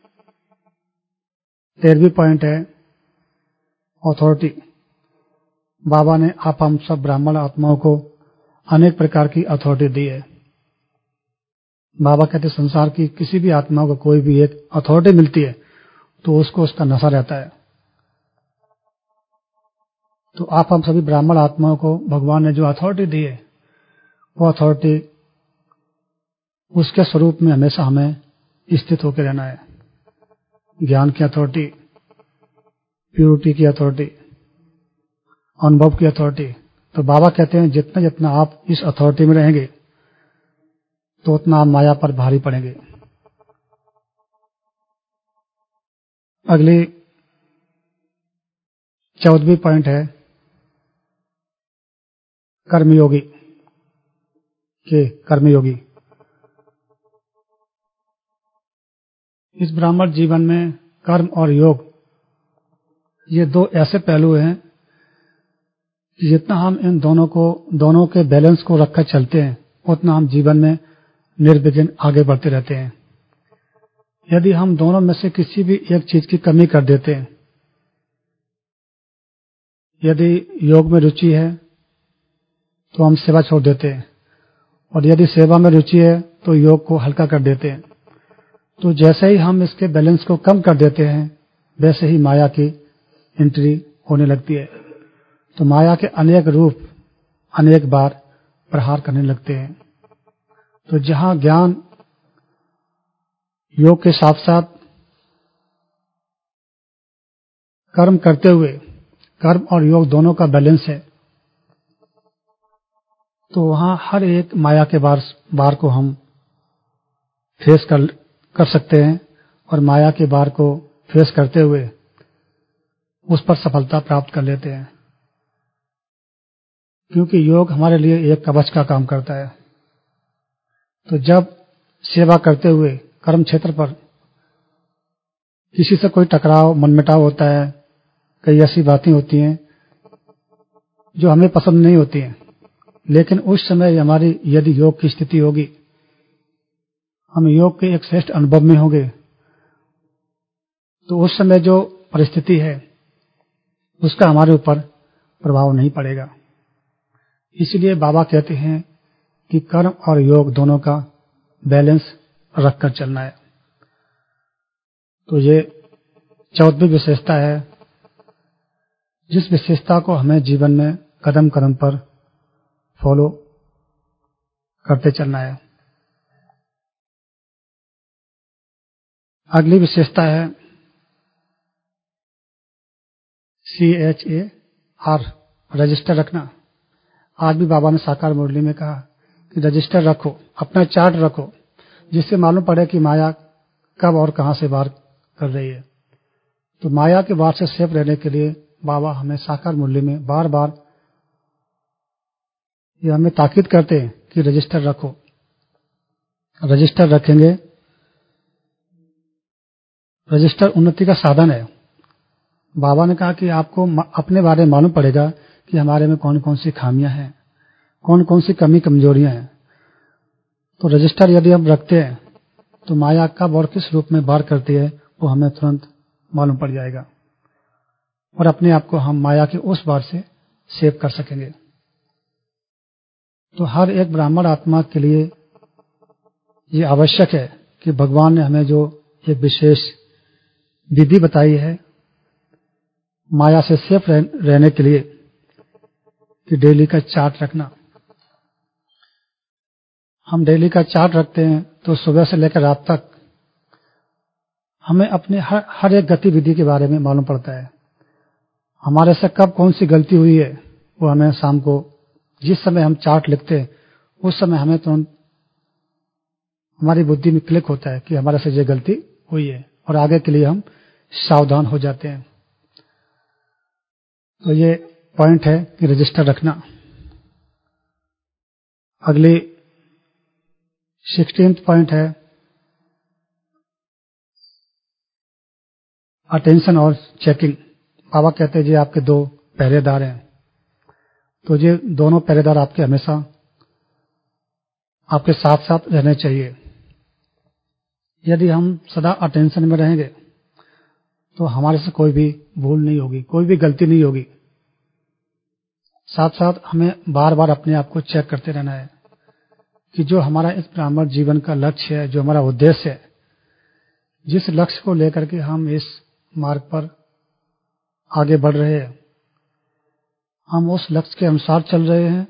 तेरहवीं पॉइंट है अथॉरिटी। बाबा ने आप हम सब ब्राह्मण आत्माओं को अनेक प्रकार की अथॉरिटी दी है। बाबा कहते संसार की किसी भी आत्मा को कोई भी एक अथॉरिटी मिलती है तो उसको उसका नशा रहता है। तो आप हम सभी ब्राह्मण आत्माओं को भगवान ने जो अथॉरिटी दी है, वो अथॉरिटी उसके स्वरूप में हमेशा हमें स्थित होकर रहना है। ज्ञान की अथॉरिटी, प्योरिटी की अथॉरिटी, अनुभव की अथॉरिटी। तो बाबा कहते हैं जितना जितना आप इस अथॉरिटी में रहेंगे तो उतना आप माया पर भारी पड़ेंगे। अगली चौदहवीं पॉइंट है कर्मयोगी के कर्मयोगी। इस ब्राह्मण जीवन में कर्म और योग, ये दो ऐसे पहलू हैं कि जितना हम इन दोनों को दोनों के बैलेंस को रखकर चलते हैं, उतना हम जीवन में निर्विघ्न आगे बढ़ते रहते हैं। यदि हम दोनों में से किसी भी एक चीज की कमी कर देते हैं यदि योग में रुचि है तो हम सेवा छोड़ देते हैं, और यदि सेवा में रुचि है तो योग को हल्का कर देते हैं। तो जैसे ही हम इसके बैलेंस को कम कर देते हैं वैसे ही माया की एंट्री होने लगती है। तो माया के अनेक रूप अनेक बार प्रहार करने लगते हैं। तो जहां ज्ञान योग के साथ साथ कर्म करते हुए कर्म और योग दोनों का बैलेंस है, तो वहां हर एक माया के बार बार को हम फेस कर कर सकते हैं, और माया के बार को फेस करते हुए उस पर सफलता प्राप्त कर लेते हैं। क्योंकि योग हमारे लिए एक कवच का काम करता है। तो जब सेवा करते हुए कर्म क्षेत्र पर किसी से कोई टकराव मनमुटाव होता है, कई ऐसी बातें होती हैं जो हमें पसंद नहीं होती हैं, लेकिन उस समय हमारी यदि योग की स्थिति होगी, हम योग के एक श्रेष्ठ अनुभव में होंगे, तो उस समय जो परिस्थिति है उसका हमारे ऊपर प्रभाव नहीं पड़ेगा। इसलिए बाबा कहते हैं कि कर्म और योग दोनों का बैलेंस रखकर चलना है। तो ये चौथी विशेषता है, जिस विशेषता को हमें जीवन में कदम कदम पर फॉलो करते चलना है। अगली विशेषता है C H A R, register रखना। आज भी बाबा ने साकार मुरली में कहा कि रजिस्टर रखो, अपना चार्ट रखो, जिससे मालूम पड़े कि माया कब और कहां से वार कर रही है। तो माया के वार से सेफ रहने के लिए बाबा हमें साकार मुरली में बार बार ये हमें ताकीद करते हैं कि रजिस्टर रखो। रजिस्टर रखेंगे, रजिस्टर उन्नति का साधन है। बाबा ने कहा कि आपको अपने बारे में मालूम पड़ेगा कि हमारे में कौन कौन सी खामियां हैं, कौन कौन सी कमी कमजोरियां हैं। तो रजिस्टर यदि हम रखते हैं तो माया कब और किस रूप में वार करती है वो हमें तुरंत मालूम पड़ जाएगा, और अपने आप को हम माया के उस वार से सेव कर सकेंगे। तो हर एक ब्राह्मण आत्मा के लिए ये आवश्यक है कि भगवान ने हमें जो एक विशेष विधि बताई है माया से सेफ रहने के लिए, कि डेली का चार्ट रखना। हम डेली का चार्ट रखते हैं तो सुबह से लेकर रात तक हमें अपने हर, हर एक गतिविधि के बारे में मालूम पड़ता है। हमारे से कब कौन सी गलती हुई है वो हमें शाम को जिस समय हम चार्ट लिखते हैं उस समय हमें तुरंत हमारी बुद्धि में क्लिक होता है कि हमारे से ये गलती हुई है, और आगे के लिए हम सावधान हो जाते हैं। तो ये पॉइंट है कि रजिस्टर रखना। अगली सिक्सटीन्थ पॉइंट है अटेंशन और चेकिंग। बाबा कहते हैं जी आपके दो पहरेदार हैं, तो ये दोनों पहरेदार आपके हमेशा आपके साथ साथ रहने चाहिए। यदि हम सदा अटेंशन में रहेंगे तो हमारे से कोई भी भूल नहीं होगी, कोई भी गलती नहीं होगी। साथ साथ हमें बार बार अपने आप को चेक करते रहना है कि जो हमारा इस ब्राह्मण जीवन का लक्ष्य है, जो हमारा उद्देश्य है, जिस लक्ष्य को लेकर के हम इस मार्ग पर आगे बढ़ रहे हैं, हम उस लक्ष्य के अनुसार चल रहे हैं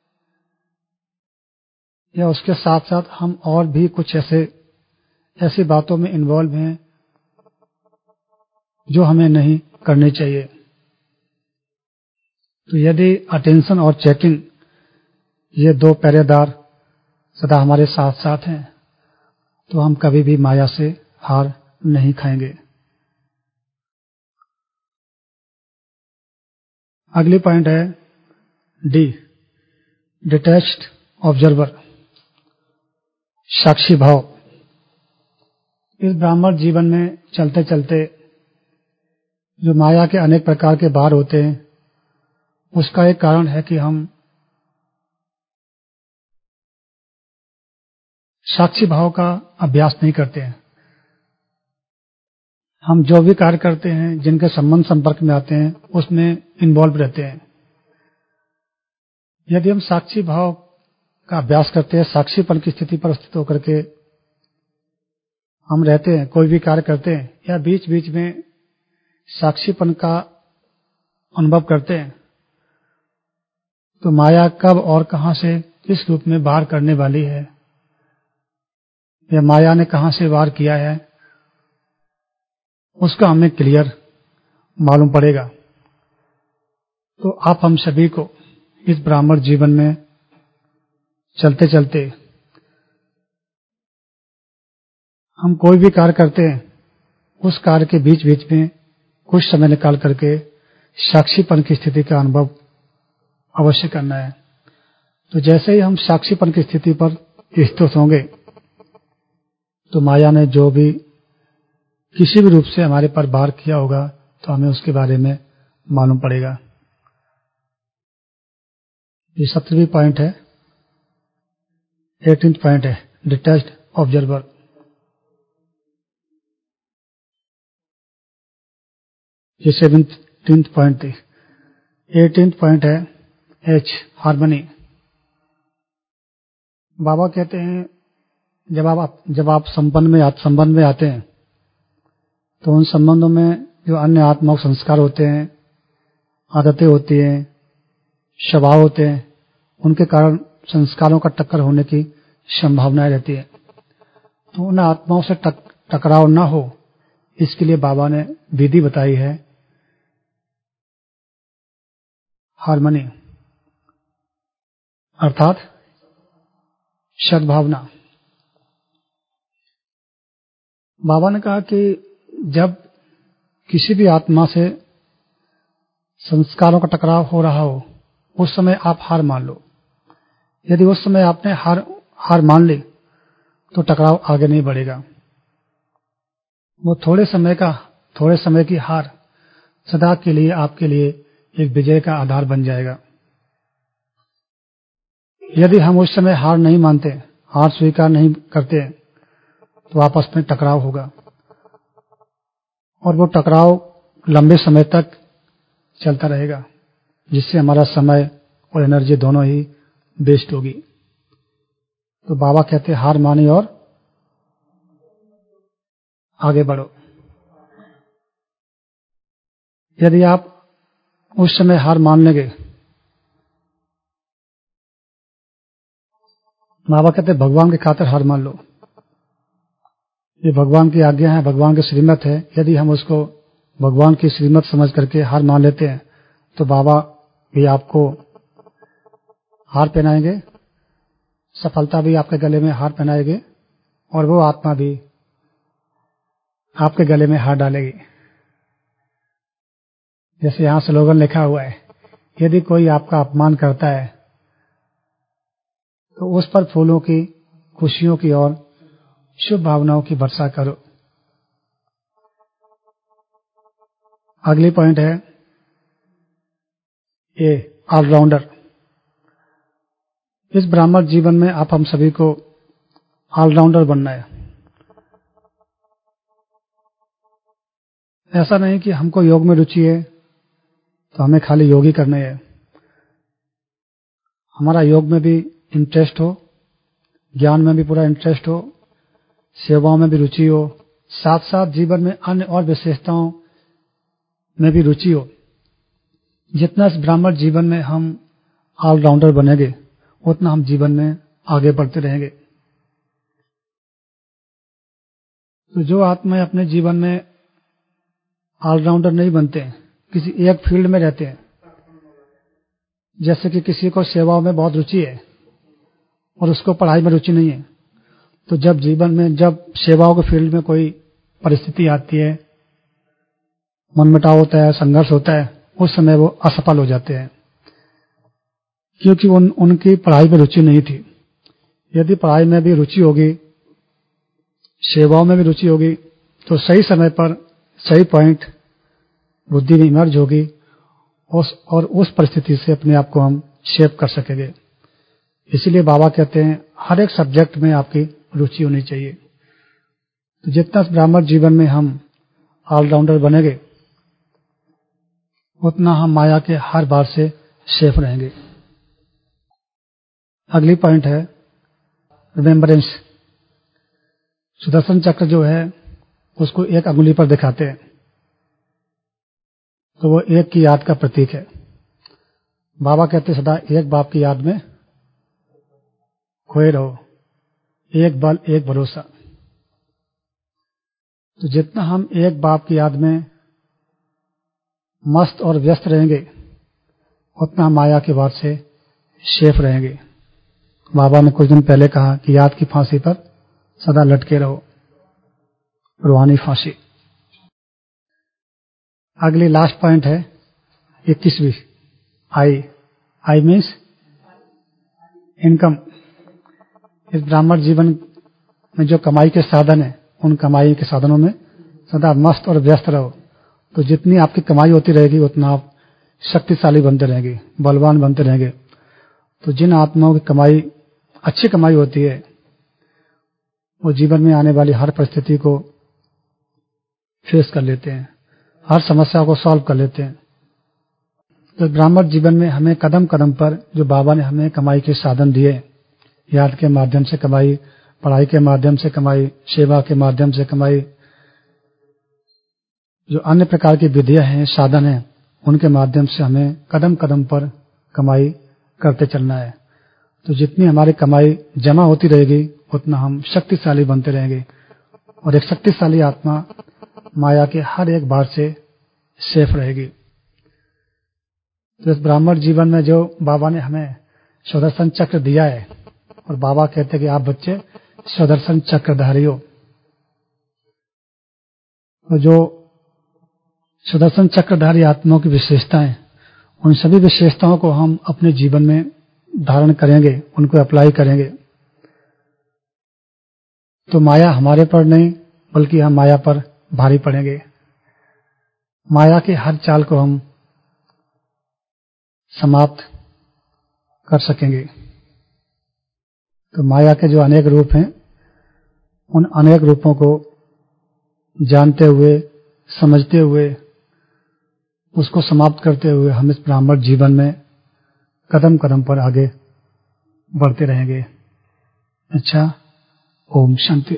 या उसके साथ साथ हम और भी कुछ ऐसे ऐसी बातों में इन्वॉल्व हैं जो हमें नहीं करनी चाहिए। तो यदि अटेंशन और चेकिंग ये दो पहरेदार सदा हमारे साथ साथ हैं तो हम कभी भी माया से हार नहीं खाएंगे। अगली पॉइंट है डी, डिटैच्ड ऑब्जर्वर, साक्षी भाव। इस ब्राह्मण जीवन में चलते चलते जो माया के अनेक प्रकार के बार होते हैं उसका एक कारण है कि हम साक्षी भाव का अभ्यास नहीं करते हैं। हम जो भी कार्य करते हैं, जिनके संबंध संपर्क में आते हैं, उसमें इन्वॉल्व रहते हैं। यदि हम साक्षी भाव का अभ्यास करते हैं, साक्षीपन की स्थिति पर स्थित होकर के हम रहते हैं, कोई भी कार्य करते हैं या बीच बीच में साक्षीपन का अनुभव करते हैं, तो माया कब और कहां से इस रूप में वार करने वाली है, या माया ने कहां से वार किया है, उसका हमें क्लियर मालूम पड़ेगा। तो आप हम सभी को इस ब्राह्मण जीवन में चलते चलते हम कोई भी कार्य करते हैं, उस कार्य के बीच बीच में कुछ समय निकाल करके साक्षीपन की स्थिति का अनुभव अवश्य करना है। तो जैसे ही हम साक्षीपन की स्थिति पर स्थित होंगे, तो माया ने जो भी किसी भी रूप से हमारे पर वार किया होगा, तो हमें उसके बारे में मालूम पड़ेगा। ये सत्रहवीं पॉइंट है, एटीन्थ पॉइंट है, डिटैच्ड ऑब्जर्वर। ये सेवनटीन्थ पॉइंट थी। एटीन्थ पॉइंट है एच, हार्मनी। बाबा कहते हैं जब आप जब आप संबंध में संबंध में आते हैं, तो उन संबंधों में जो अन्य आत्माओं संस्कार होते हैं, आदतें होती हैं, स्वभाव होते हैं, उनके कारण संस्कारों का टक्कर होने की संभावनाएं रहती है। तो उन आत्माओं से टक, टकराव न हो, इसके लिए बाबा ने विधि बताई है, हार्मनी, अर्थात सद्भावना। बाबा ने कहा कि जब किसी भी आत्मा से संस्कारों का टकराव हो रहा हो, उस समय आप हार मान लो। यदि उस समय आपने हार हार मान ली, तो टकराव आगे नहीं बढ़ेगा। वो थोड़े समय का थोड़े समय की हार सदा के लिए आपके लिए एक विजय का आधार बन जाएगा। यदि हम उस समय हार नहीं मानते, हार स्वीकार नहीं करते, तो आपस में टकराव होगा, और वो टकराव लंबे समय तक चलता रहेगा, जिससे हमारा समय और एनर्जी दोनों ही वेस्ट होगी। तो बाबा कहते हैं हार मानी और आगे बढ़ो। यदि आप उस समय हार मान लेंगे, बाबा कहते हैं भगवान की खातिर हार मान लो। ये भगवान की आज्ञा है, भगवान की श्रीमत है। यदि हम उसको भगवान की श्रीमत समझ करके हार मान लेते हैं, तो बाबा भी आपको हार पहनाएंगे, सफलता भी आपके गले में हार पहनाएंगे, और वो आत्मा भी आपके गले में हार डालेगी। जैसे यहां स्लोगन लिखा हुआ है, यदि कोई आपका अपमान करता है, तो उस पर फूलों की, खुशियों की और शुभ भावनाओं की वर्षा करो। अगली पॉइंट है ए, ऑलराउंडर। इस ब्राह्मण जीवन में आप हम सभी को ऑलराउंडर बनना है। ऐसा नहीं कि हमको योग में रुचि है तो हमें खाली योग ही करने हैं। हमारा योग में भी इंटरेस्ट हो, ज्ञान में भी पूरा इंटरेस्ट हो, सेवाओं में भी रुचि हो, साथ साथ जीवन में अन्य और विशेषताओं में भी रुचि हो। जितना इस ब्राह्मण जीवन में हम ऑलराउंडर बनेंगे, उतना हम जीवन में आगे बढ़ते रहेंगे। तो जो आत्माएं अपने जीवन में ऑलराउंडर नहीं बनते, किसी एक फील्ड में रहते हैं, जैसे कि किसी को सेवाओं में बहुत रुचि है और उसको पढ़ाई में रुचि नहीं है, तो जब जीवन में जब सेवाओं के फील्ड में कोई परिस्थिति आती है, मनमुटाव होता है, संघर्ष होता है, उस समय वो असफल हो जाते हैं, क्योंकि उन उनकी पढ़ाई में रुचि नहीं थी। यदि पढ़ाई में भी रुचि होगी, सेवाओं में भी रुचि होगी, तो सही समय पर सही पॉइंट बुद्धि में इमर्ज होगी, और उस परिस्थिति से अपने आप को हम शेप कर सकेंगे। इसीलिए बाबा कहते हैं हर एक सब्जेक्ट में आपकी रुचि होनी चाहिए। तो जितना ब्राह्मण जीवन में हम ऑलराउंडर बनेंगे, उतना हम माया के हर बार से सेफ रहेंगे। अगली पॉइंट है रिमेम्बरेंस। सुदर्शन चक्र जो है उसको एक अंगुली पर दिखाते हैं, तो वो एक की याद का प्रतीक है। बाबा कहते सदा एक बाप की याद में खोए रहो, एक बल एक भरोसा। तो जितना हम एक बाप की याद में मस्त और व्यस्त रहेंगे उतना हम माया के वार से सेफ रहेंगे। बाबा ने कुछ दिन पहले कहा कि याद की फांसी पर सदा लटके रहो, रूहानी फांसी। अगली लास्ट पॉइंट है इक्कीसवीं, आई। I means income. इस ब्राह्मण जीवन में जो कमाई के साधन है, उन कमाई के साधनों में सदा मस्त और व्यस्त रहो। तो जितनी आपकी कमाई होती रहेगी उतना आप शक्तिशाली बनते रहेंगे, बलवान बनते रहेंगे। तो जिन आत्माओं की कमाई अच्छी कमाई होती है वो जीवन में आने वाली हर परिस्थिति को फेस कर लेते हैं, हर समस्या को सॉल्व कर लेते हैं। तो ब्राह्मण जीवन में हमें कदम कदम पर जो बाबा ने हमें कमाई के साधन दिए, याद के माध्यम से कमाई, पढ़ाई के माध्यम से कमाई, सेवा के माध्यम से कमाई, जो अन्य प्रकार की विधियां हैं, साधन हैं, उनके माध्यम से हमें कदम कदम पर कमाई करते चलना है। तो जितनी हमारी कमाई जमा होती रहेगी उतना हम शक्तिशाली बनते रहेंगे और एक शक्तिशाली आत्मा माया के हर एक बार से सेफ रहेगी। तो इस ब्राह्मण जीवन में जो बाबा ने हमें सुदर्शन चक्र दिया है, और बाबा कहते हैं कि आप बच्चे सुदर्शन चक्रधारी हो। तो जो सुदर्शन चक्रधारी आत्माओं की विशेषताएं, उन सभी विशेषताओं को हम अपने जीवन में धारण करेंगे, उनको अप्लाई करेंगे, तो माया हमारे पर नहीं बल्कि हम माया पर भारी पड़ेंगे। माया के हर चाल को हम समाप्त कर सकेंगे। तो माया के जो अनेक रूप हैं, उन अनेक रूपों को जानते हुए, समझते हुए, उसको समाप्त करते हुए हम इस ब्राह्मण जीवन में कदम कदम पर आगे बढ़ते रहेंगे। अच्छा, ओम शांति।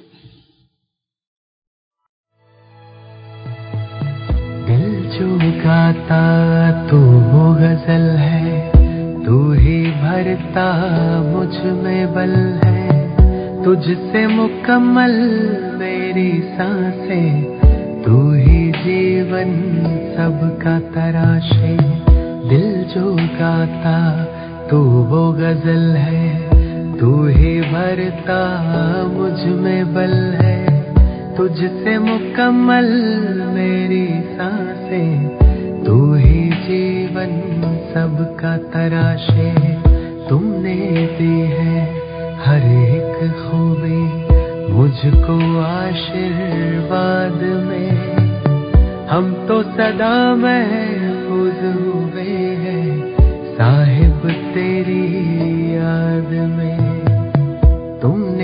दिल जो गाता तू वो गजल है, तू ही भरता मुझ में बल है, तुझसे मुकम्मल मेरी सांसें, तू ही जीवन सबका तराशे। दिल जो गाता तू वो गजल है, तू ही भरता मुझ में बल है, तुझसे मुकम्मल मेरी सांसें, तू ही जीवन सबका तराशे। तुमने दी है हर एक खूबी मुझको आशीर्वाद में, हम तो सदा महफूज हुए हैं साहिब तेरी याद में। तुमने